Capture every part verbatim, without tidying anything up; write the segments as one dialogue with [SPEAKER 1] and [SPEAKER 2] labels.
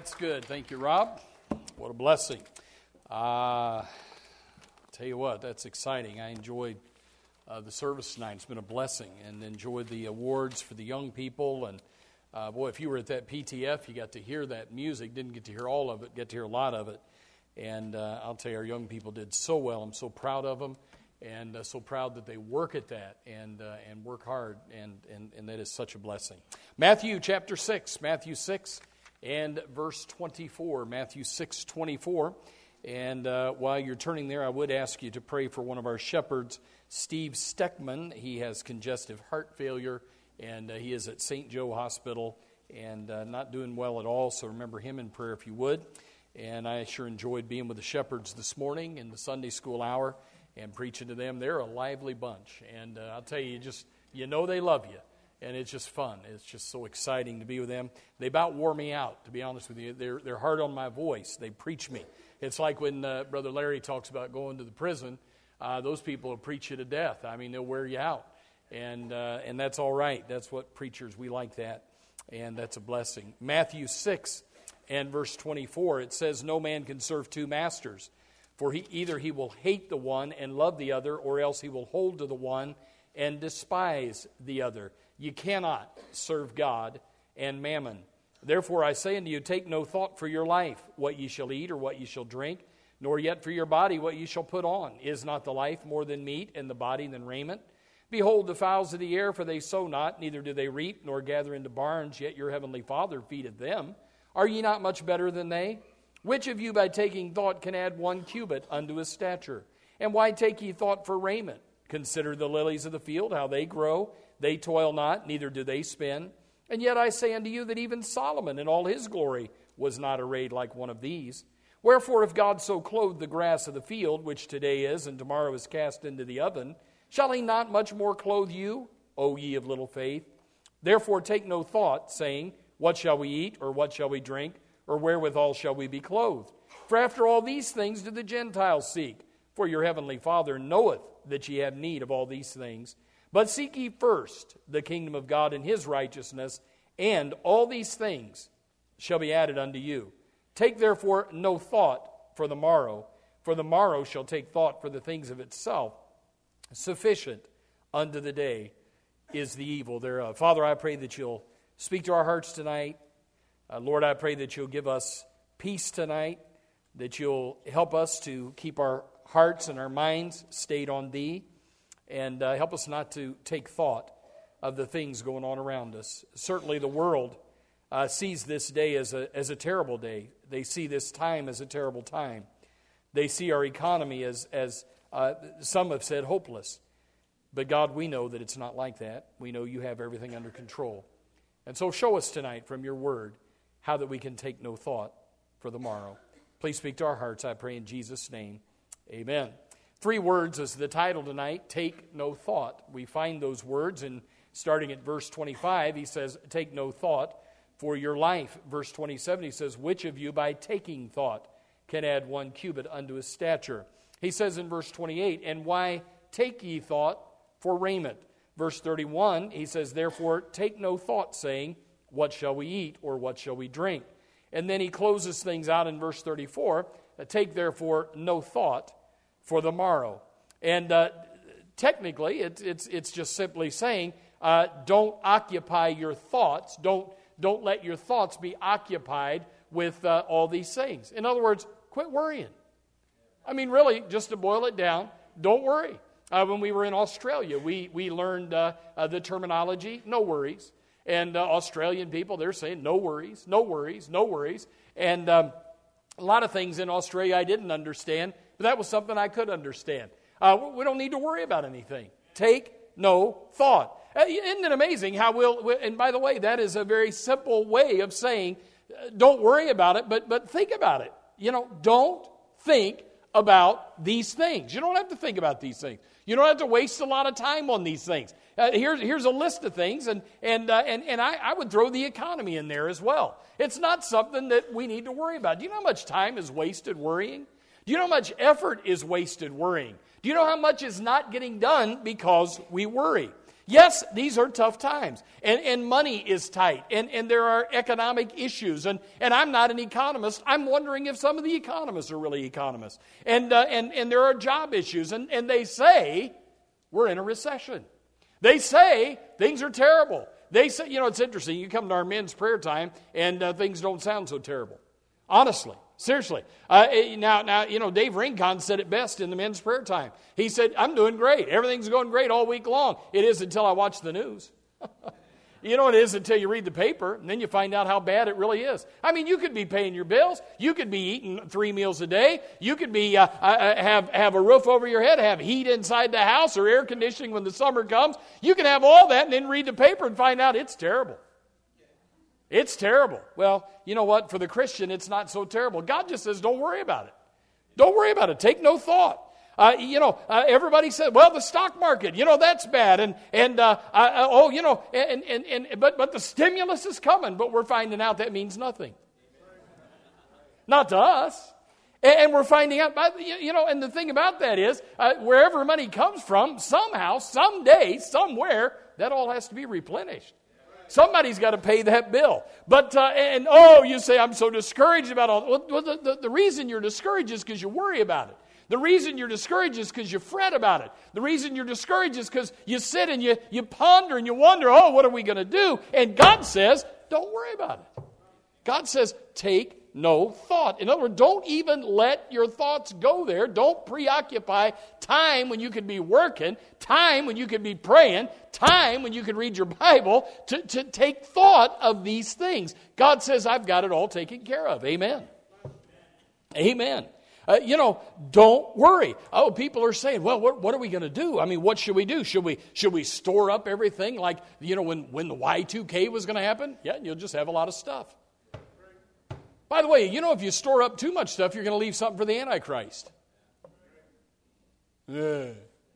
[SPEAKER 1] that's good. Thank you, Rob. What a blessing. Uh, tell you what, that's exciting. I enjoyed uh, the service tonight. It's been a blessing, and enjoyed the awards for the young people. And uh, boy, if you were at that P T F, you got to hear that music. Didn't get to hear all of it, get to hear a lot of it. And uh, I'll tell you, our young people did so well. I'm so proud of them, and uh, so proud that they work at that and uh, and work hard, and, and, and that is such a blessing. Matthew chapter six, Matthew six and verse twenty-four, Matthew six twenty-four. And uh, while you're turning there, I would ask you to pray for one of our shepherds, Steve Steckman. He has congestive heart failure, and uh, he is at Saint Joe Hospital and uh, not doing well at all, so remember him in prayer if you would. And I sure enjoyed being with the shepherds this morning in the Sunday school hour and preaching to them. They're a lively bunch, and uh, I'll tell you, you just you know they love you, and it's just fun. It's just so exciting to be with them. They about wore me out, to be honest with you. They're they're hard on my voice. They preach me. It's like when uh, Brother Larry talks about going to the prison. Uh, those people will preach you to death. I mean, they'll wear you out, and uh, and that's all right. That's what preachers, we like that, and that's a blessing. Matthew six and verse twenty-four, it says, "No man can serve two masters, for he either he will hate the one and love the other, or else he will hold to the one and despise the other. You cannot serve God and mammon. Therefore I say unto you, take no thought for your life, what ye shall eat or what ye shall drink, nor yet for your body what ye shall put on. Is not the life more than meat, and the body than raiment? Behold the fowls of the air, for they sow not, neither do they reap, nor gather into barns, yet your heavenly Father feedeth them. Are ye not much better than they? Which of you by taking thought can add one cubit unto his stature? And why take ye thought for raiment? Consider the lilies of the field, how they grow. They toil not, neither do they spin. And yet I say unto you that even Solomon in all his glory was not arrayed like one of these. Wherefore if God so clothed the grass of the field, which today is and tomorrow is cast into the oven, shall he not much more clothe you, O ye of little faith? Therefore take no thought, saying, what shall we eat, or what shall we drink, or wherewithal shall we be clothed? For after all these things do the Gentiles seek. For your heavenly Father knoweth that ye have need of all these things. But seek ye first the kingdom of God and his righteousness, and all these things shall be added unto you. Take therefore no thought for the morrow, for the morrow shall take thought for the things of itself. Sufficient unto the day is the evil thereof." Father, I pray that you'll speak to our hearts tonight. Uh, Lord, I pray that you'll give us peace tonight, that you'll help us to keep our hearts and our minds stayed on thee, and uh, help us not to take thought of the things going on around us. Certainly the world uh, sees this day as a, as a terrible day. They see this time as a terrible time. They see our economy as, as uh, some have said, hopeless. But God, we know that it's not like that. We know you have everything under control. And so show us tonight from your word how that we can take no thought for the morrow. Please speak to our hearts, I pray in Jesus' name. Amen. Three words as the title tonight, take no thought. We find those words in starting at verse twenty-five. He says, take no thought for your life. Verse twenty-seven, he says, which of you by taking thought can add one cubit unto his stature? He says in verse twenty-eight, and why take ye thought for raiment? Verse thirty-one, he says, therefore take no thought, saying, what shall we eat, or what shall we drink? And then he closes things out in verse thirty-four, take therefore no thought for the morrow. And uh, technically, it's, it's, it's just simply saying, uh, don't occupy your thoughts, don't, don't let your thoughts be occupied with uh, all these things. In other words, quit worrying. I mean, really, just to boil it down, don't worry. Uh, when we were in Australia, we, we learned uh, uh, the terminology, no worries. And uh, Australian people, they're saying, no worries, no worries, no worries. And um, a lot of things in Australia I didn't understand, but that was something I could understand. Uh, we don't need to worry about anything. Take no thought. Uh, isn't it amazing how we'll, and by the way, that is a very simple way of saying, uh, don't worry about it, but but think about it. You know, don't think about these things. You don't have to think about these things. You don't have to waste a lot of time on these things. Uh, here's, here's a list of things, and and uh, and, and I, I would throw the economy in there as well. It's not something that we need to worry about. Do you know how much time is wasted worrying? Do you know how much effort is wasted worrying? Do you know how much is not getting done because we worry? Yes, these are tough times, and, and money is tight, and, and there are economic issues, and, and I'm not an economist. I'm wondering if some of the economists are really economists, and, uh, and, and there are job issues, and, and they say we're in a recession. They say things are terrible. They say, you know, it's interesting. You come to our men's prayer time, and uh, things don't sound so terrible. Honestly, seriously. Uh, now, now, you know, Dave Rincon said it best in the men's prayer time. He said, I'm doing great. Everything's going great all week long. It is until I watch the news. You know, it is until you read the paper, and then you find out how bad it really is. I mean, you could be paying your bills. You could be eating three meals a day. You could be uh, uh, have, have a roof over your head, have heat inside the house or air conditioning when the summer comes. You can have all that and then read the paper and find out it's terrible. It's terrible. Well, you know what? For the Christian, it's not so terrible. God just says, don't worry about it. Don't worry about it. Take no thought. Uh, you know, uh, everybody said, well, the stock market, you know, that's bad. And, and uh, uh, oh, you know, and, and, and but, but the stimulus is coming. But we're finding out that means nothing. Not to us. And, and we're finding out, you know, and the thing about that is, uh, wherever money comes from, somehow, someday, somewhere, that all has to be replenished. Somebody's got to pay that bill. But, uh, and oh, you say, I'm so discouraged about all. Well, the, the, the reason you're discouraged is because you worry about it. The reason you're discouraged is because you fret about it. The reason you're discouraged is because you sit and you, you ponder and you wonder, oh, what are we going to do? And God says, don't worry about it. God says, take no thought. In other words, don't even let your thoughts go there. Don't preoccupy time when you could be working, time when you could be praying, time when you could read your Bible, to, to take thought of these things. God says, I've got it all taken care of. Amen. Amen. Uh, you know, don't worry. Oh, people are saying, well, what, what are we going to do? I mean, what should we do? Should we should we store up everything like, you know, when, when the Y two K was going to happen? Yeah, you'll just have a lot of stuff. By the way, you know, if you store up too much stuff, you're going to leave something for the Antichrist. Yeah.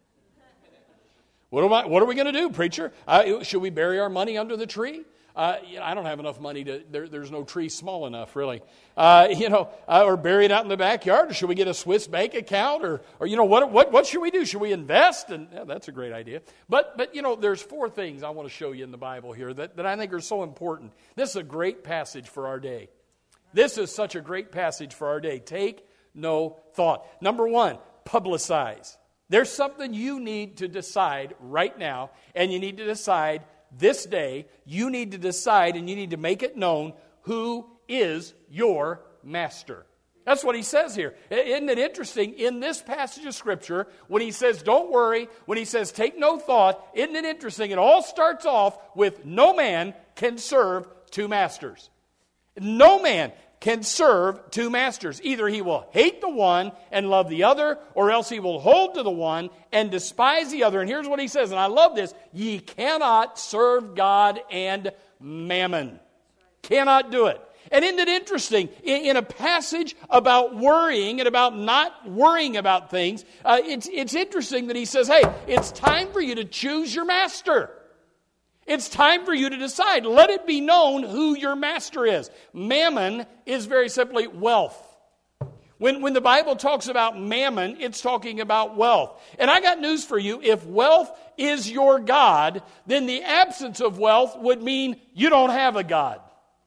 [SPEAKER 1] What, am I, what are we going to do, preacher? Uh, should we bury our money under the tree? Uh, you know, I don't have enough money to, there, there's no tree small enough, really. Uh, you know, uh, or bury it out in the backyard, or should we get a Swiss bank account, or, or you know, what, what, what should we do? Should we invest? And yeah, that's a great idea. But, but, you know, there's four things I want to show you in the Bible here that, that I think are so important. This is a great passage for our day. This is such a great passage for our day. Take no thought. Number one, publicize. There's something you need to decide right now, and you need to decide this day, you need to decide and you need to make it known who is your master. That's what he says here. Isn't it interesting? In this passage of Scripture, when he says, don't worry, when he says, take no thought, isn't it interesting? It all starts off with, no man can serve two masters. No man can serve two masters. Either he will hate the one and love the other, or else he will hold to the one and despise the other. And here's what he says, and I love this: ye cannot serve God and mammon. Cannot do it. And isn't it interesting, in a passage about worrying and about not worrying about things, uh, it's, it's interesting that he says, hey, it's time for you to choose your master. It's time for you to decide. Let it be known who your master is. Mammon is very simply wealth. When, when the Bible talks about mammon, it's talking about wealth. And I got news for you. If wealth is your God, then the absence of wealth would mean you don't have a God.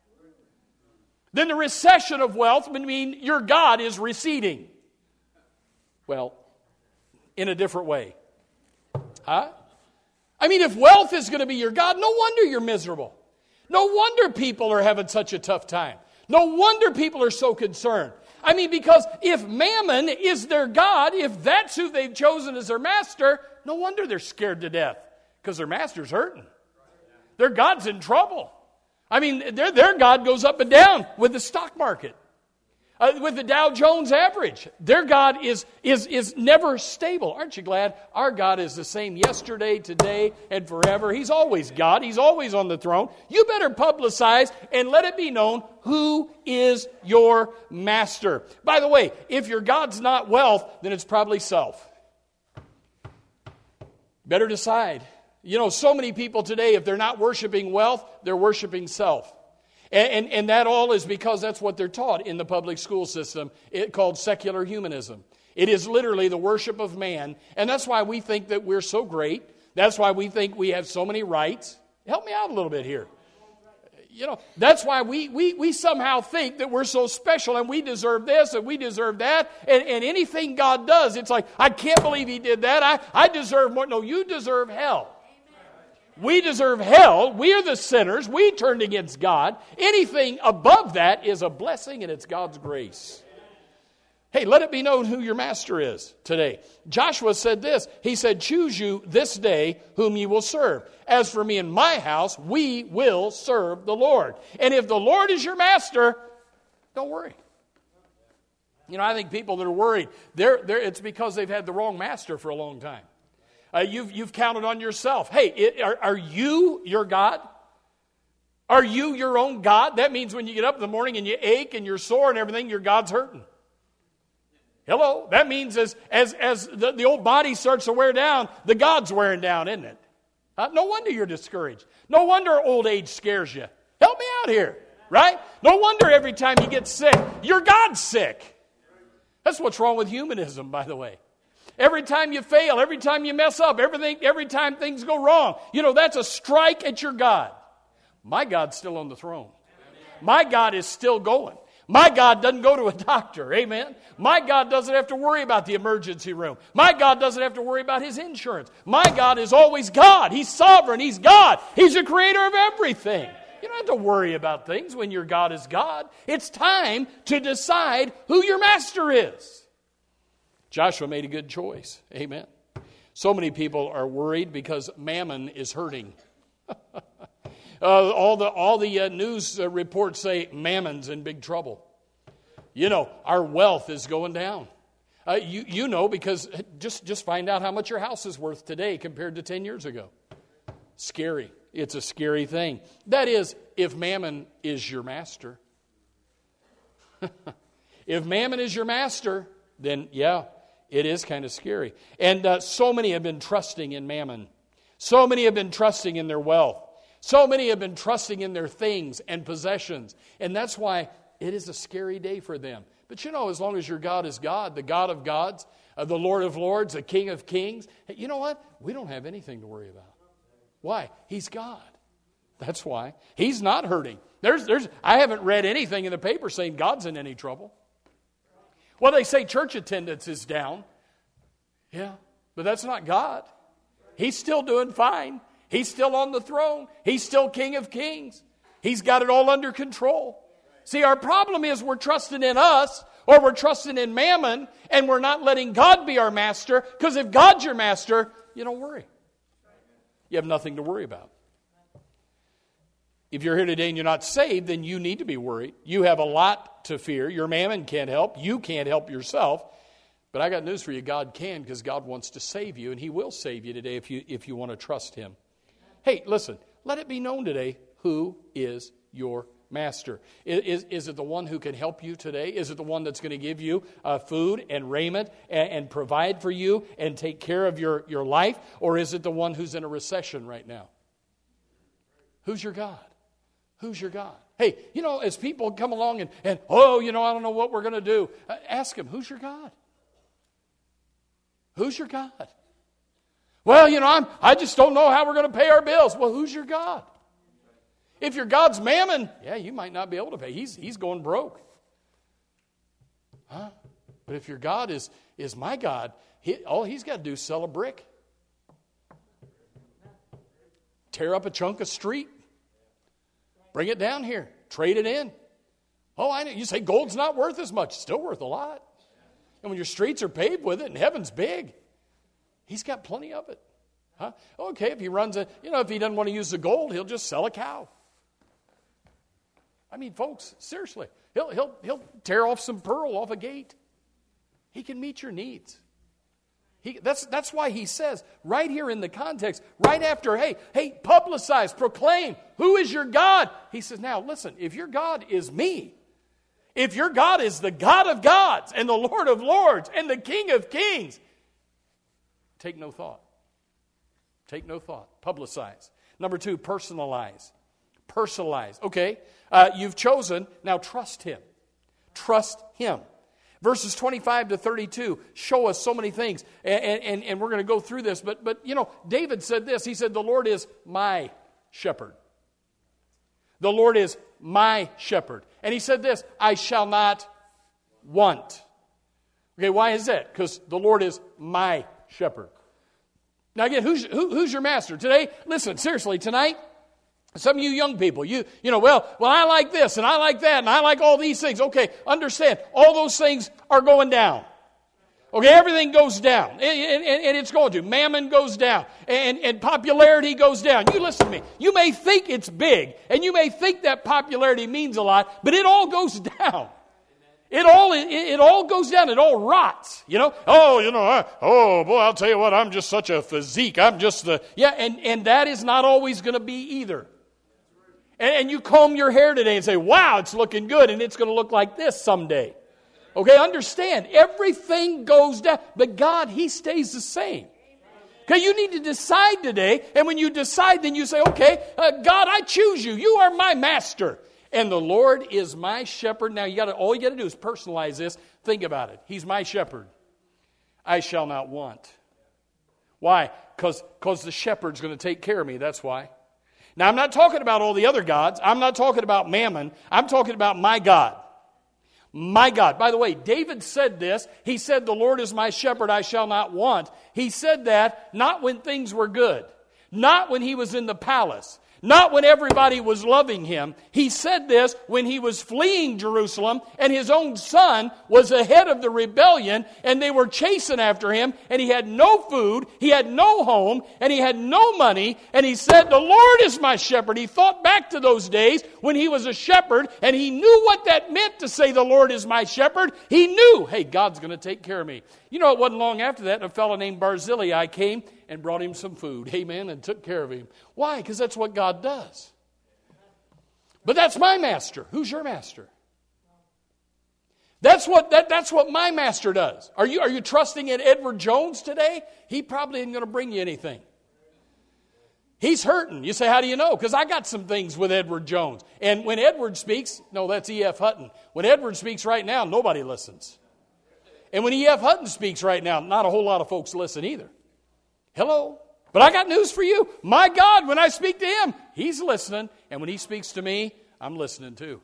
[SPEAKER 1] Then the recession of wealth would mean your God is receding. Well, in a different way. Huh? I mean, if wealth is going to be your God, no wonder you're miserable. No wonder people are having such a tough time. No wonder people are so concerned. I mean, because if mammon is their God, if that's who they've chosen as their master, no wonder they're scared to death, because their master's hurting. Their God's in trouble. I mean, their, their God goes up and down with the stock market. Uh, with the Dow Jones average. Their God is, is, is never stable. Aren't you glad? Our God is the same yesterday, today, and forever. He's always God. He's always on the throne. You better publicize and let it be known who is your master. By the way, if your God's not wealth, then it's probably self. Better decide. You know, so many people today, if they're not worshiping wealth, they're worshiping self. And, and, and that all is because that's what they're taught in the public school system, it, called secular humanism. It is literally the worship of man. And that's why we think that we're so great, That's why we think we have so many rights. Help me out a little bit here. You know, that's why we, we, we somehow think that we're so special and we deserve this and we deserve that. And, and anything God does, it's like, I can't believe He did that. I, I deserve more. No, you deserve hell. We deserve hell. We are the sinners. We turned against God. Anything above that is a blessing, and it's God's grace. Hey, let it be known who your master is today. Joshua said this. He said, choose you this day whom you will serve. As for me and my house, we will serve the Lord. And if the Lord is your master, don't worry. You know, I think people that are worried, they're, they're, it's because they've had the wrong master for a long time. Uh, you've, you've counted on yourself. Hey, it, are, are you your God? Are you your own God? That means when you get up in the morning and you ache and you're sore and everything, your God's hurting. Hello? That means as, as, as the, the old body starts to wear down, the God's wearing down, isn't it? Uh, no wonder you're discouraged. No wonder old age scares you. Help me out here, right? No wonder every time you get sick, your God's sick. That's what's wrong with humanism, by the way. Every time you fail, every time you mess up, everything, every time things go wrong, you know, that's a strike at your God. My God's still on the throne. My God is still going. My God doesn't go to a doctor, amen? My God doesn't have to worry about the emergency room. My God doesn't have to worry about His insurance. My God is always God. He's sovereign. He's God. He's the creator of everything. You don't have to worry about things when your God is God. It's time to decide who your master is. Joshua made a good choice. Amen. So many people are worried because mammon is hurting. uh, all the all the uh, news uh, reports say mammon's in big trouble. You know, our wealth is going down. Uh, you you know because just just find out how much your house is worth today compared to ten years ago. Scary. It's a scary thing. That is, if mammon is your master. If mammon is your master, then yeah. It is kind of scary. And uh, so many have been trusting in mammon. So many have been trusting in their wealth. So many have been trusting in their things and possessions. And that's why it is a scary day for them. But you know, as long as your God is God, the God of gods, uh, the Lord of lords, the King of kings, hey, you know what? We don't have anything to worry about. Why? He's God. That's why. He's not hurting. There's, there's, I haven't read anything in the paper saying God's in any trouble. Well, they say church attendance is down. Yeah, but that's not God. He's still doing fine. He's still on the throne. He's still King of kings. He's got it all under control. See, our problem is we're trusting in us or we're trusting in mammon and we're not letting God be our master, because if God's your master, you don't worry. You have nothing to worry about. If you're here today and you're not saved, then you need to be worried. You have a lot to fear. Your mammon can't help. You can't help yourself. But I got news for you. God can, because God wants to save you, and He will save you today if you if you want to trust Him. Hey, listen, let it be known today who is your master. Is, is it the one who can help you today? Is it the one that's going to give you uh, food and raiment and, and provide for you and take care of your, your life? Or is it the one who's in a recession right now? Who's your God? Who's your God? Hey, you know, as people come along and, and oh, you know, I don't know what we're going to do. Uh, ask them, who's your God? Who's your God? Well, you know, I'm, I just don't know how we're going to pay our bills. Well, who's your God? If your God's mammon, yeah, you might not be able to pay. He's, he's going broke. Huh? But if your God is, is my God, he, all He's got to do is sell a brick. Tear up a chunk of street. Bring it down here. Trade it in. Oh, I know. You say gold's not worth as much. It's still worth a lot. And when your streets are paved with it and heaven's big, He's got plenty of it. Huh? Okay, if he runs a, you know, if he doesn't want to use the gold, he'll just sell a cow. I mean, folks, seriously, he'll he'll he'll tear off some pearl off a gate. He can meet your needs. He, that's, that's why He says, right here in the context, right after, hey, hey, publicize, proclaim, who is your God? He says, now listen, if your God is me, if your God is the God of gods and the Lord of lords and the King of kings, take no thought. Take no thought. Publicize. Number two, personalize. Personalize. Okay, uh, you've chosen, now trust Him. Trust Him. Verses twenty-five to thirty-two show us so many things, and, and, and we're going to go through this. But, but, you know, David said this. He said, the Lord is my shepherd. The Lord is my shepherd. And he said this, I shall not want. Okay, why is that? Because the Lord is my shepherd. Now again, who's, who, who's your master? Today, listen, seriously, tonight, some of you young people, you you know, well, well, I like this, and I like that, and I like all these things. Okay, understand, all those things are going down. Okay, everything goes down, and, and, and it's going to. Mammon goes down, and, and popularity goes down. You listen to me. You may think it's big, and you may think that popularity means a lot, but it all goes down. It all it, it all goes down. It all rots. You know. Oh, you know. I, oh boy, I'll tell you what. I'm just such a physique. I'm just the yeah, and and that is not always going to be either. And, and you comb your hair today and say, "Wow, it's looking good," and it's going to look like this someday. Okay, understand, everything goes down, but God, He stays the same. Okay, you need to decide today, and when you decide, then you say, okay, uh, God, I choose you. You are my master, and the Lord is my shepherd. Now, you got to all you got to do is personalize this. Think about it. He's my shepherd. I shall not want. Why? Because because the shepherd's going to take care of me. That's why. Now, I'm not talking about all the other gods. I'm not talking about Mammon. I'm talking about my God. My God. By the way, David said this. He said, the Lord is my shepherd, I shall not want. He said that not when things were good. Not when he was in the palace. Not when everybody was loving him. He said this when he was fleeing Jerusalem and his own son was the head of the rebellion and they were chasing after him and he had no food, he had no home, and he had no money. And he said, the Lord is my shepherd. He thought back to those days when he was a shepherd and he knew what that meant to say the Lord is my shepherd. He knew, hey, God's going to take care of me. You know, it wasn't long after that, a fellow named Barzillai came and brought him some food, amen, and took care of him. Why? Because that's what God does. But that's my master. Who's your master? That's what that, that's what my master does. Are you, are you trusting in Edward Jones today? He probably isn't going to bring you anything. He's hurting. You say, how do you know? Because I got some things with Edward Jones. And when Edward speaks, no, that's E F. Hutton. When Edward speaks right now, nobody listens. And when E F. Hutton speaks right now, not a whole lot of folks listen either. Hello? But I got news for you. My God, when I speak to Him, He's listening. And when He speaks to me, I'm listening too.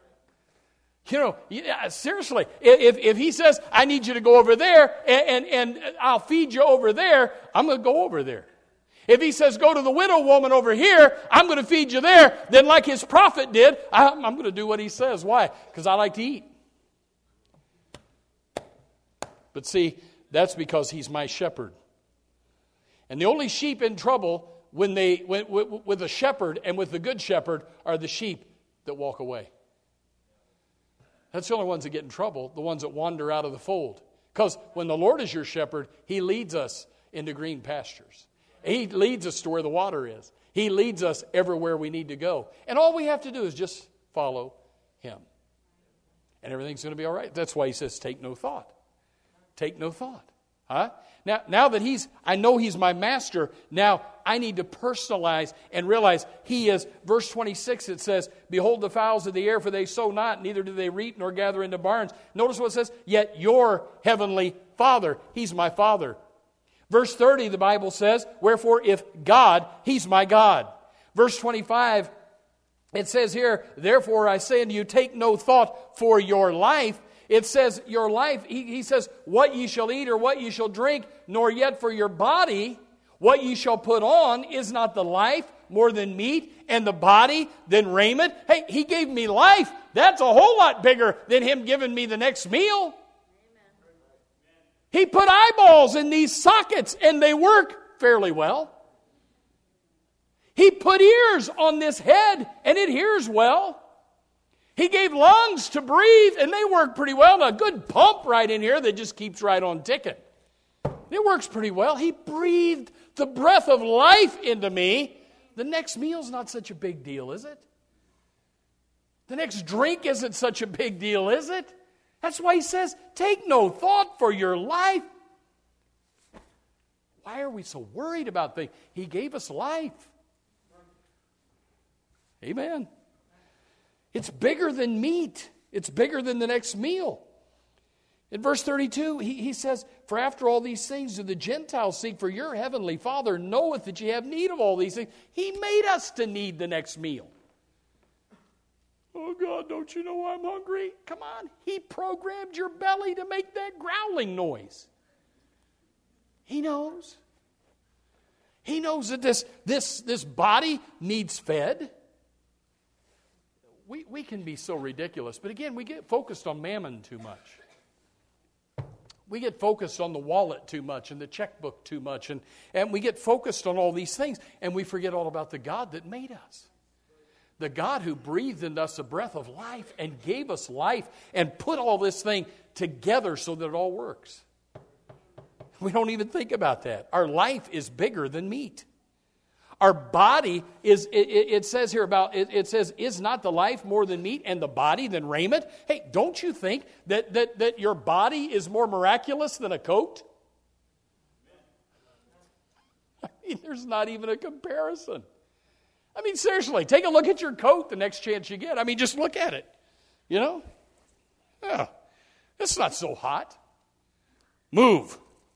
[SPEAKER 1] You know, yeah, seriously, if, if He says, I need you to go over there and, and, and I'll feed you over there, I'm going to go over there. If He says, go to the widow woman over here, I'm going to feed you there, then like His prophet did, I'm, I'm going to do what He says. Why? Because I like to eat. But see, that's because He's my shepherd. And the only sheep in trouble when they when, with, with the shepherd and with the good shepherd are the sheep that walk away. That's the only ones that get in trouble, the ones that wander out of the fold. Because when the Lord is your shepherd, He leads us into green pastures. He leads us to where the water is. He leads us everywhere we need to go. And all we have to do is just follow Him. And everything's going to be all right. That's why He says, take no thought. Take no thought. Huh? Now, now that he's, I know He's my master, now I need to personalize and realize He is, verse twenty-six, it says, behold the fowls of the air, for they sow not, neither do they reap nor gather into barns. Notice what it says, yet your heavenly Father, He's my Father. Verse thirty, the Bible says, wherefore if God, He's my God. Verse twenty-five, it says here, therefore I say unto you, take no thought for your life. It says, your life, he, he says, what ye shall eat or what ye shall drink, nor yet for your body, what ye shall put on, is not the life more than meat, and the body than raiment? Hey, He gave me life. That's a whole lot bigger than Him giving me the next meal. Amen. He put eyeballs in these sockets, and they work fairly well. He put ears on this head, and it hears well. He gave lungs to breathe, and they work pretty well. A good pump right in here that just keeps right on ticking. It works pretty well. He breathed the breath of life into me. The next meal's not such a big deal, is it? The next drink isn't such a big deal, is it? That's why He says, take no thought for your life. Why are we so worried about things? He gave us life. Amen. It's bigger than meat. It's bigger than the next meal. In verse thirty-two, he, he says, for after all these things do the Gentiles seek, for your heavenly Father knoweth that ye have need of all these things. He made us to need the next meal. Oh God, don't you know I'm hungry? Come on. He programmed your belly to make that growling noise. He knows. He knows that this, this, this body needs fed. We, we can be so ridiculous. But again, we get focused on mammon too much. We get focused on the wallet too much and the checkbook too much. And, and we get focused on all these things. And we forget all about the God that made us. The God who breathed into us a breath of life and gave us life and put all this thing together so that it all works. We don't even think about that. Our life is bigger than meat. Our body is, it, it says here about, it, it says, is not the life more than meat and the body than raiment? Hey, don't you think that, that, that your body is more miraculous than a coat? I mean, there's not even a comparison. I mean, seriously, take a look at your coat the next chance you get. I mean, just look at it. You know? Yeah, it's not so hot. Move.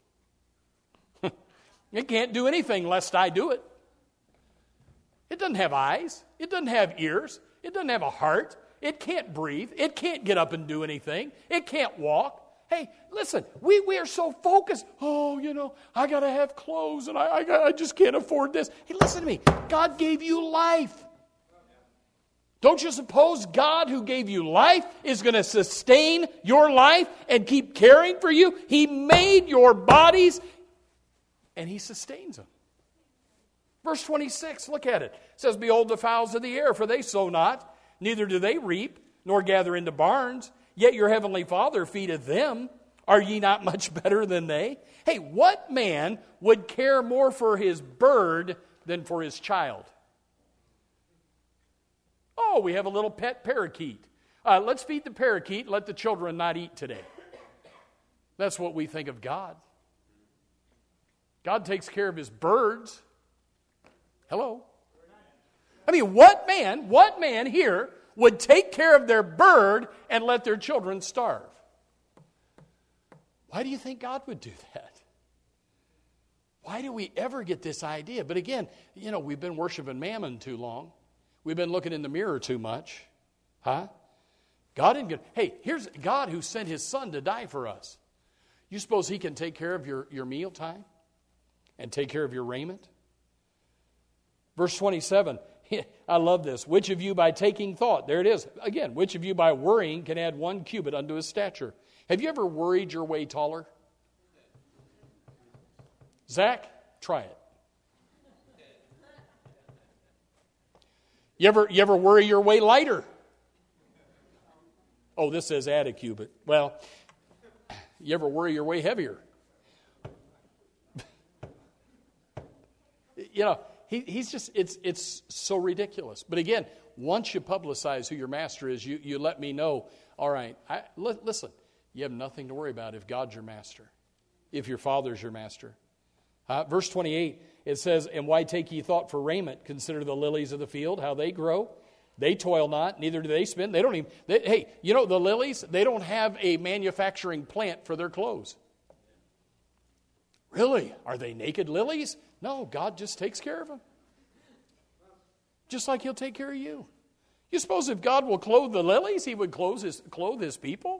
[SPEAKER 1] It can't do anything lest I do it. It doesn't have eyes. It doesn't have ears. It doesn't have a heart. It can't breathe. It can't get up and do anything. It can't walk. Hey, listen, we, we are so focused. Oh, you know, I got to have clothes and I, I, got, I just can't afford this. Hey, listen to me. God gave you life. Don't you suppose God who gave you life is going to sustain your life and keep caring for you? He made your bodies and He sustains them. Verse twenty-six, look at it. It says, behold the fowls of the air, for they sow not, neither do they reap, nor gather into barns, yet your heavenly Father feedeth them. Are ye not much better than they? Hey, what man would care more for his bird than for his child? Oh, we have a little pet parakeet. Uh, let's feed the parakeet, let the children not eat today. That's what we think of God. God takes care of His birds. Hello? I mean, what man, what man here would take care of their bird and let their children starve? Why do you think God would do that? Why do we ever get this idea? But again, you know, we've been worshiping mammon too long. We've been looking in the mirror too much. Huh? God didn't get... Hey, here's God who sent His Son to die for us. You suppose He can take care of your, your meal time? And take care of your raiment? Verse twenty-seven, I love this. Which of you by taking thought, there it is, again, which of you by worrying can add one cubit unto his stature? Have you ever worried your way taller? Zach, try it. You ever, you ever worry your way lighter? Oh, this says add a cubit. Well, you ever worry your way heavier? You know, he, he's just, it's it's so ridiculous. But again, once you publicize who your master is, you, you let me know, all right, I, li- listen, you have nothing to worry about if God's your master, if your Father's your master. Uh, verse twenty-eight, it says, and why take ye thought for raiment? Consider the lilies of the field, how they grow. They toil not, neither do they spin. They don't even, they, hey, you know, the lilies, they don't have a manufacturing plant for their clothes. Really? Are they naked lilies? No, God just takes care of them. Just like He'll take care of you. You suppose if God will clothe the lilies, He would clothe His, clothe his people?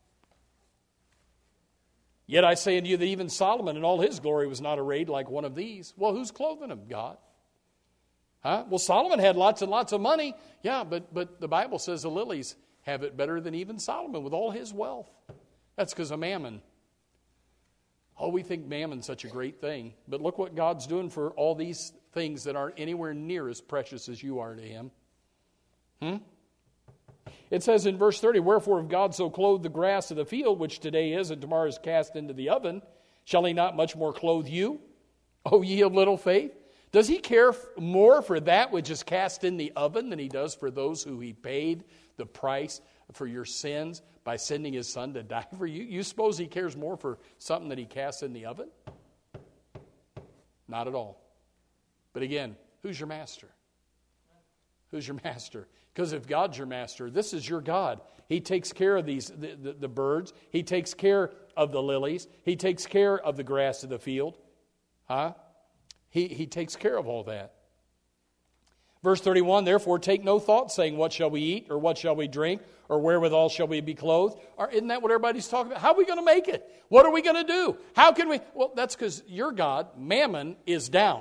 [SPEAKER 1] Yet I say unto you that even Solomon in all his glory was not arrayed like one of these. Well, who's clothing him? God. Huh? Well, Solomon had lots and lots of money. Yeah, but, but the Bible says the lilies have it better than even Solomon with all his wealth. That's because of mammon. Oh, we think mammon's such a great thing. But look what God's doing for all these things that aren't anywhere near as precious as you are to Him. Hmm? It says in verse thirty, wherefore if God so clothed the grass of the field, which today is and tomorrow is cast into the oven, shall He not much more clothe you, O ye of little faith? Does He care more for that which is cast in the oven than He does for those who He paid the price for your sins by sending His Son to die for you? You suppose He cares more for something that He casts in the oven? Not at all. But again, who's your master? Who's your master? Because if God's your master, this is your God. He takes care of these the, the, the birds. He takes care of the lilies. He takes care of the grass of the field. Huh? He, he takes care of all that. Verse thirty-one, therefore take no thought, saying, what shall we eat, or what shall we drink, or wherewithal shall we be clothed? Or, isn't that what everybody's talking about? How are we going to make it? What are we going to do? How can we? Well, that's because your God, Mammon, is down.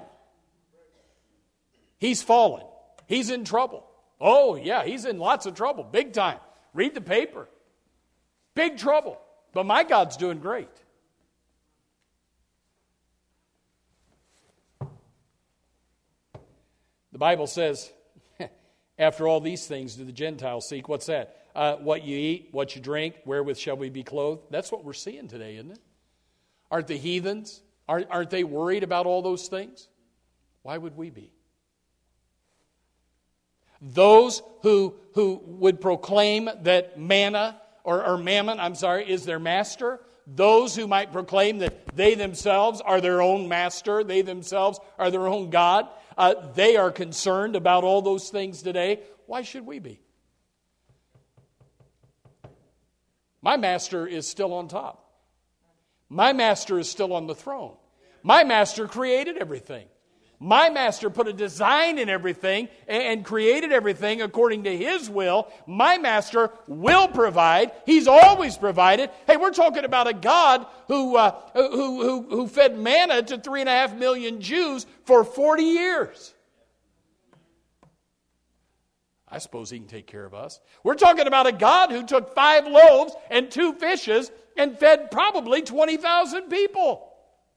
[SPEAKER 1] He's fallen. He's in trouble. Oh, yeah, he's in lots of trouble, big time. Read the paper. Big trouble. But my God's doing great. The Bible says, after all these things do the Gentiles seek. What's that? Uh, what you eat, what you drink, wherewith shall we be clothed? That's what we're seeing today, isn't it? Aren't the heathens, aren't, aren't they worried about all those things? Why would we be? Those who, who would proclaim that manna, or, or mammon, I'm sorry, is their master. Those who might proclaim that they themselves are their own master, they themselves are their own God. Uh, they are concerned about all those things today. Why should we be? My master is still on top. My master is still on the throne. My master created everything. My master put a design in everything and created everything according to his will. My master will provide. He's always provided. Hey, we're talking about a God who, uh, who, who, who fed manna to three and a half million Jews for forty years. I suppose he can take care of us. We're talking about a God who took five loaves and two fishes and fed probably twenty thousand people.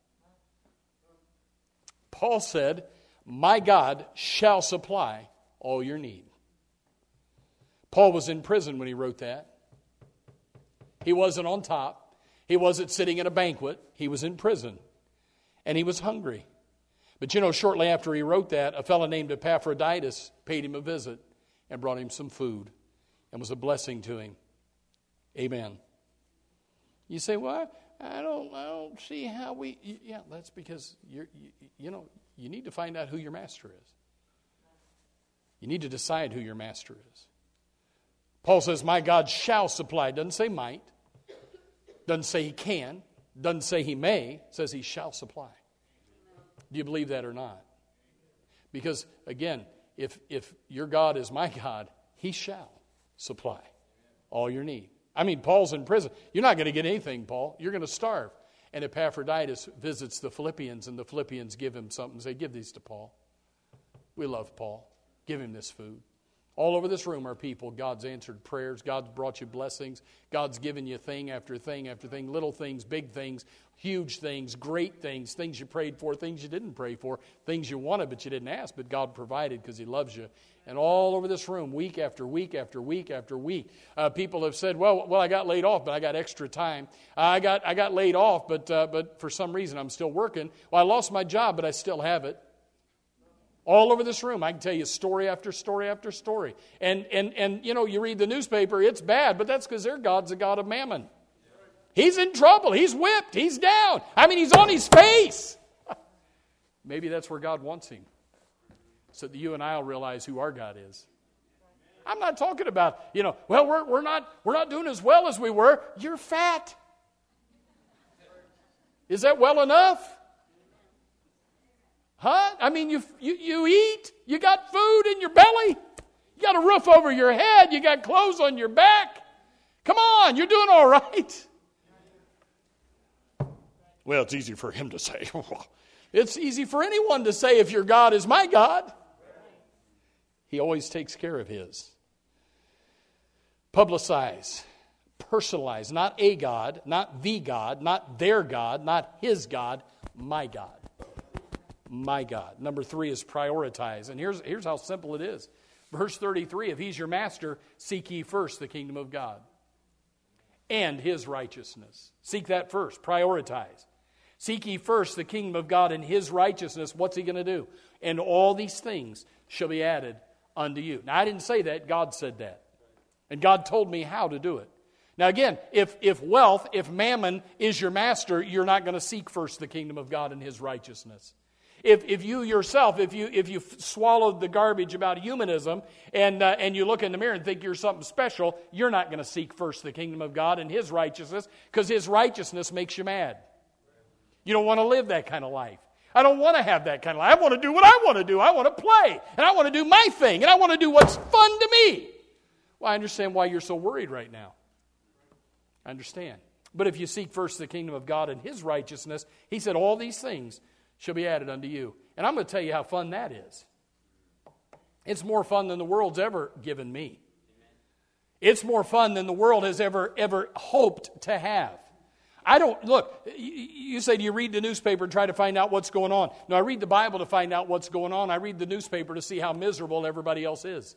[SPEAKER 1] Paul said, my God shall supply all your need. Paul was in prison when he wrote that. He wasn't on top. He wasn't sitting at a banquet. He was in prison. And he was hungry. But you know, shortly after he wrote that, a fellow named Epaphroditus paid him a visit and brought him some food and was a blessing to him. Amen. You say, well, I don't, I don't see how we... Yeah, that's because, you're, you, you know, you need to find out who your master is. You need to decide who your master is. Paul says, my God shall supply. Doesn't say might. Doesn't say he can. Doesn't say he may. It says he shall supply. Do you believe that or not? Because, again, if, if your God is my God, he shall supply all your need. I mean, Paul's in prison. You're not going to get anything, Paul. You're going to starve. And Epaphroditus visits the Philippians, and the Philippians give him something and say, give these to Paul. We love Paul. Give him this food. All over this room are people. God's answered prayers. God's brought you blessings. God's given you thing after thing after thing. Little things, big things, huge things, great things, things you prayed for, things you didn't pray for, things you wanted but you didn't ask, but God provided because he loves you. And all over this room, week after week after week after week, uh, people have said, well, well, I got laid off, but I got extra time. Uh, I got I got laid off, but uh, but for some reason I'm still working. Well, I lost my job, but I still have it. All over this room, I can tell you story after story after story. And, and, and you know, you read the newspaper, it's bad, but that's because their God's a God of mammon. He's in trouble. He's whipped. He's down. I mean, he's on his face. Maybe that's where God wants him, so that you and I will realize who our God is. I'm not talking about, you know, well, we're, we're, not, we're not doing as well as we were. You're fat. Is that well enough? Huh? I mean, you, you you eat. You got food in your belly. You got a roof over your head. You got clothes on your back. Come on, you're doing all right. Well, it's easy for him to say. It's easy for anyone to say if your God is my God. He always takes care of his. Publicize. Personalize. Not a God, not the God, not their God, not his God, my God. My God. Number three is prioritize. And here's, here's how simple it is. Verse thirty-three, if he's your master, seek ye first the kingdom of God and his righteousness. Seek that first. Prioritize. Seek ye first the kingdom of God and his righteousness. What's he going to do? And all these things shall be added unto you. Now, I didn't say that. God said that. And God told me how to do it. Now, again, if, if wealth, if mammon is your master, you're not going to seek first the kingdom of God and his righteousness. If if you yourself, if you if you swallowed the garbage about humanism and uh, and you look in the mirror and think you're something special, you're not going to seek first the kingdom of God and His righteousness, because His righteousness makes you mad. You don't want to live that kind of life. I don't want to have that kind of life. I want to do what I want to do. I want to play, and I want to do my thing, and I want to do what's fun to me. Well, I understand why you're so worried right now. I understand. But if you seek first the kingdom of God and His righteousness, He said all these things shall be added unto you. And I'm going to tell you how fun that is. It's more fun than the world's ever given me. It's more fun than the world has ever, ever hoped to have. I don't, look, you say, do you read the newspaper and try to find out what's going on? No, I read the Bible to find out what's going on. I read the newspaper to see how miserable everybody else is.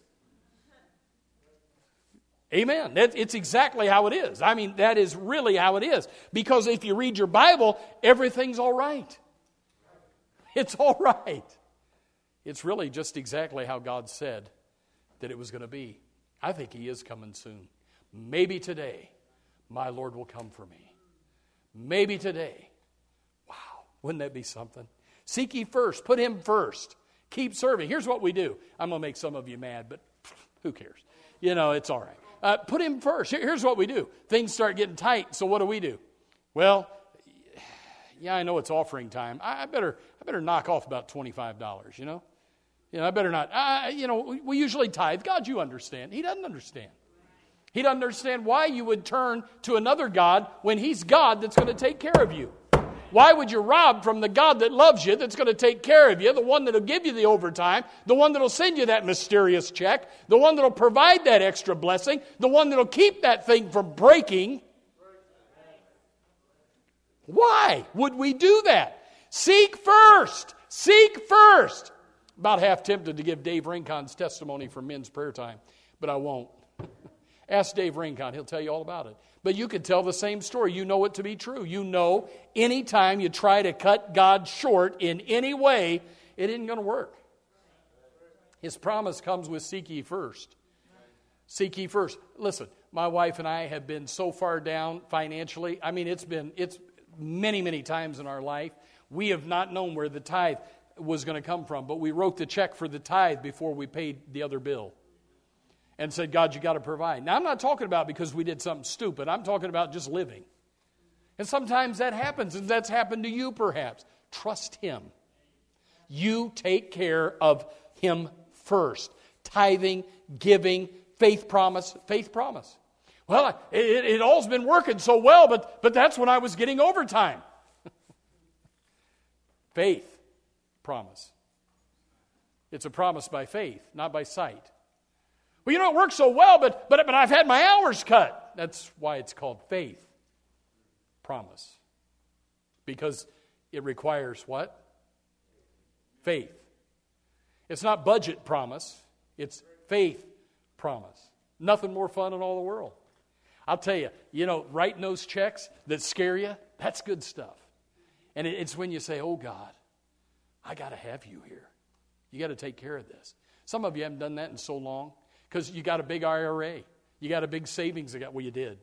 [SPEAKER 1] Amen. It's exactly how it is. I mean, that is really how it is. Because if you read your Bible, everything's all right. It's all right. It's really just exactly how God said that it was going to be. I think He is coming soon. Maybe today, my Lord will come for me. Maybe today. Wow, wouldn't that be something? Seek ye first. Put Him first. Keep serving. Here's what we do. I'm going to make some of you mad, but who cares? You know, it's all right. Uh, put Him first. Here's what we do. Things start getting tight, so what do we do? Well, yeah, I know it's offering time. I better I better knock off about twenty-five dollars, you know? You know, I better not. Uh, you know, we, we usually tithe. God, you understand. He doesn't understand. He doesn't understand why you would turn to another God when He's God that's going to take care of you. Why would you rob from the God that loves you, that's going to take care of you, the one that will give you the overtime, the one that will send you that mysterious check, the one that will provide that extra blessing, the one that will keep that thing from breaking? Why would we do that? Seek first. Seek first. About half tempted to give Dave Rincon's testimony from men's prayer time, but I won't. Ask Dave Rincon. He'll tell you all about it. But you could tell the same story. You know it to be true. You know anytime you try to cut God short in any way, it isn't going to work. His promise comes with seek ye first. Seek ye first. Listen, my wife and I have been so far down financially. I mean, it's been it's many, many times in our life. We have not known where the tithe was going to come from, but we wrote the check for the tithe before we paid the other bill. And said, God, you got to provide. Now, I'm not talking about because we did something stupid. I'm talking about just living. And sometimes that happens, and that's happened to you perhaps. Trust Him. You take care of Him first. Tithing, giving, faith promise, faith promise. Well, it, it, it all's been working so well, but, but that's when I was getting overtime. Faith promise. It's a promise by faith, not by sight. Well, you know, it works so well, but, but, but I've had my hours cut. That's why it's called faith promise. Because it requires what? Faith. It's not budget promise. It's faith promise. Nothing more fun in all the world. I'll tell you, you know, writing those checks that scare you, that's good stuff. And it, it's when you say, oh, God, I got to have you here. You got to take care of this. Some of you haven't done that in so long. Because you got a big I R A. You got a big savings account. Well, you did.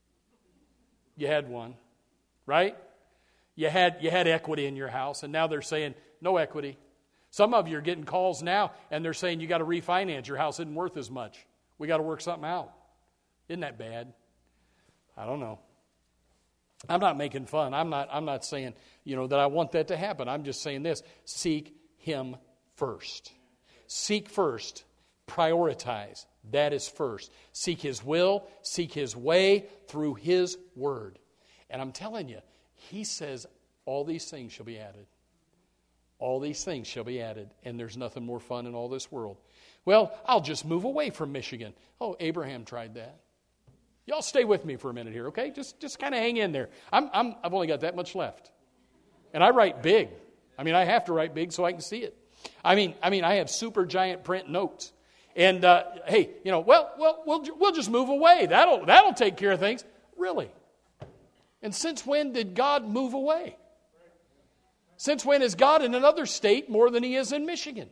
[SPEAKER 1] You had one, right? You had you had equity in your house, and now they're saying, no equity. Some of you are getting calls now, and they're saying you got to refinance. Your house isn't worth as much. We got to work something out. Isn't that bad? I don't know. I'm not making fun. I'm not, I'm not saying, you know, that I want that to happen. I'm just saying this. Seek Him first. Seek first. Prioritize. That is first. Seek His will, seek His way through His word. And I'm telling you, He says all these things shall be added. All these things shall be added. And there's nothing more fun in all this world. Well, I'll just move away from Michigan. Oh, Abraham tried that. Y'all stay with me for a minute here, okay? Just just kind of hang in there. I'm, I'm, I've only got that much left. And I write big. I mean, I have to write big so I can see it. I mean, I mean, I have super giant print notes. And, uh, hey, you know, well, well, we'll we'll just move away. That'll that'll take care of things. Really? And since when did God move away? Since when is God in another state more than He is in Michigan?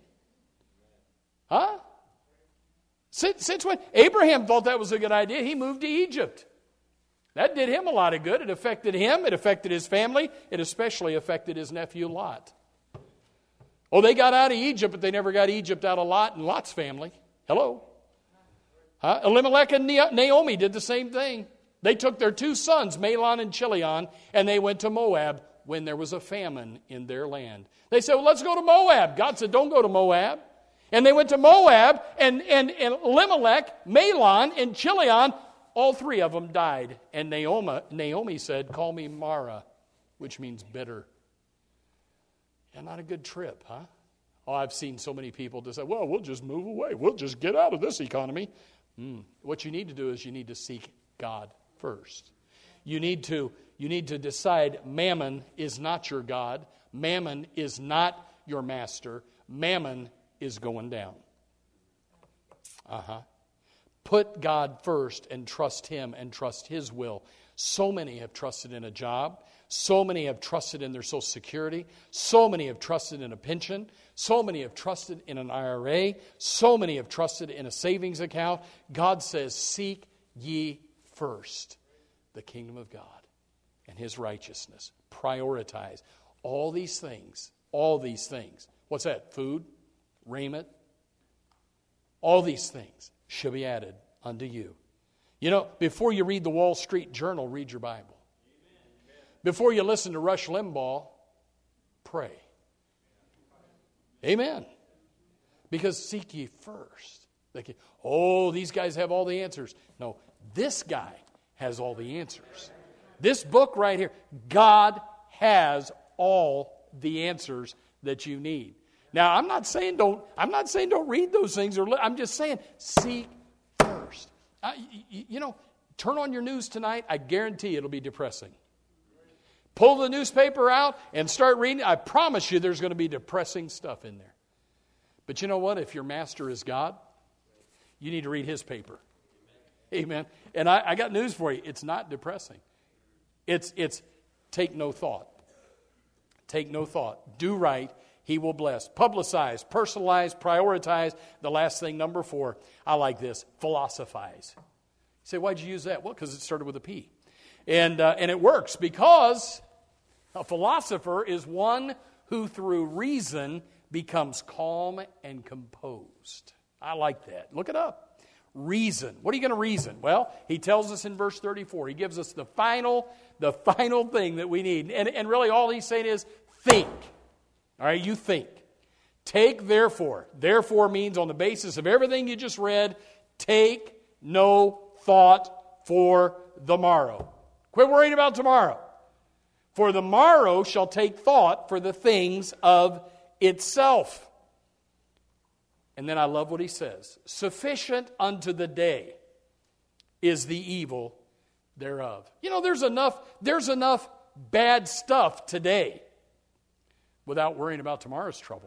[SPEAKER 1] Huh? Since, since when? Abraham thought that was a good idea. He moved to Egypt. That did him a lot of good. It affected him. It affected his family. It especially affected his nephew Lot. Oh, they got out of Egypt, but they never got Egypt out of Lot and Lot's family. Hello? Huh? Elimelech and Naomi did the same thing. They took their two sons, Mahlon and Chilion, and they went to Moab when there was a famine in their land. They said, well, let's go to Moab. God said, don't go to Moab. And they went to Moab, and, and, and Elimelech, Mahlon, and Chilion, all three of them died. And Naomi, Naomi said, call me Mara, which means bitter. Yeah, not a good trip, huh? Oh, I've seen so many people just say, well, we'll just move away. We'll just get out of this economy. Mm. What you need to do is you need to seek God first. You need to, you need to decide Mammon is not your God. Mammon is not your master. Mammon is going down. Uh-huh. Put God first and trust Him and trust His will. So many have trusted in a job. So many have trusted in their Social Security. So many have trusted in a pension. So many have trusted in an I R A. So many have trusted in a savings account. God says, seek ye first the kingdom of God and His righteousness. Prioritize all these things. All these things. What's that? Food, raiment. All these things shall be added unto you. You know, before you read the Wall Street Journal, read your Bible. Before you listen to Rush Limbaugh, pray. Amen. Because seek ye first. Like, oh, these guys have all the answers. No, this guy has all the answers. This book right here, God has all the answers that you need. Now, I'm not saying don't. I'm not saying don't read those things. Or I'm just saying seek first. I, you, you know, turn on your news tonight. I guarantee it'll be depressing. Pull the newspaper out and start reading. I promise you there's going to be depressing stuff in there. But you know what? If your master is God, you need to read His paper. Amen. And I, I got news for you. It's not depressing. It's, it's take no thought. Take no thought. Do right. He will bless. Publicize, personalize, prioritize. The last thing, number four, I like this, philosophize. You say, why'd you use that? Well, because it started with a P. And, uh, and it works because a philosopher is one who through reason becomes calm and composed. I like that. Look it up. Reason. What are you going to reason? Well, he tells us in verse thirty-four. He gives us the final, the final thing that we need. And, and really all he's saying is think. All right, you think. Take therefore. Therefore means on the basis of everything you just read, take no thought for the morrow. Quit worrying about tomorrow. For the morrow shall take thought for the things of itself. And then I love what he says. Sufficient unto the day is the evil thereof. You know, there's enough, there's enough bad stuff today without worrying about tomorrow's trouble.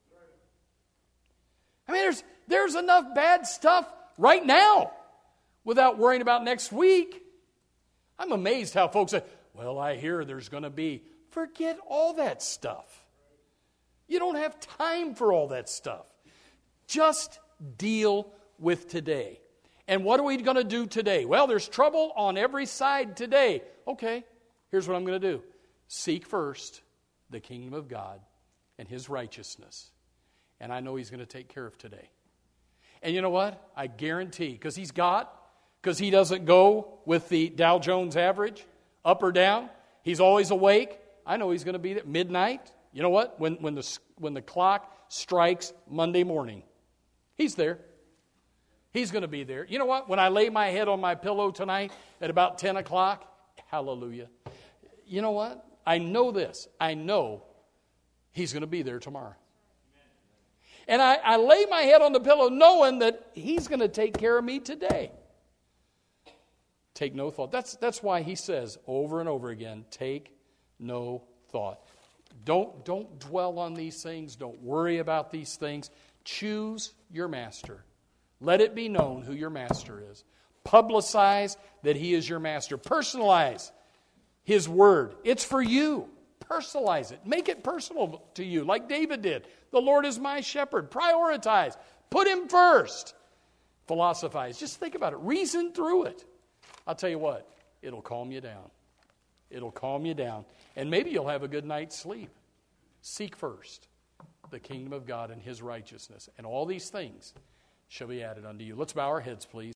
[SPEAKER 1] I mean, there's, there's enough bad stuff right now without worrying about next week. I'm amazed how folks say, well, I hear there's going to be. Forget all that stuff. You don't have time for all that stuff. Just deal with today. And what are we going to do today? Well, there's trouble on every side today. Okay, here's what I'm going to do. Seek first the kingdom of God and His righteousness. And I know He's going to take care of today. And you know what? I guarantee, because He's God, because He doesn't go with the Dow Jones average, up or down. He's always awake. I know He's going to be at midnight. You know what? When, when, the, when the clock strikes Monday morning, He's there. He's going to be there. You know what? When I lay my head on my pillow tonight at about ten o'clock, hallelujah. You know what? I know this. I know He's going to be there tomorrow. And I, I lay my head on the pillow knowing that He's going to take care of me today. Take no thought. That's, that's why he says over and over again, take no thought. Don't, don't dwell on these things. Don't worry about these things. Choose your master. Let it be known who your master is. Publicize that He is your master. Personalize His word. It's for you. Personalize it. Make it personal to you, like David did. The Lord is my shepherd. Prioritize. Put Him first. Philosophize. Just think about it. Reason through it. I'll tell you what. It'll calm you down. It'll calm you down. And maybe you'll have a good night's sleep. Seek first. the kingdom of God and his righteousness, and all these things shall be added unto you. Let's bow our heads, please.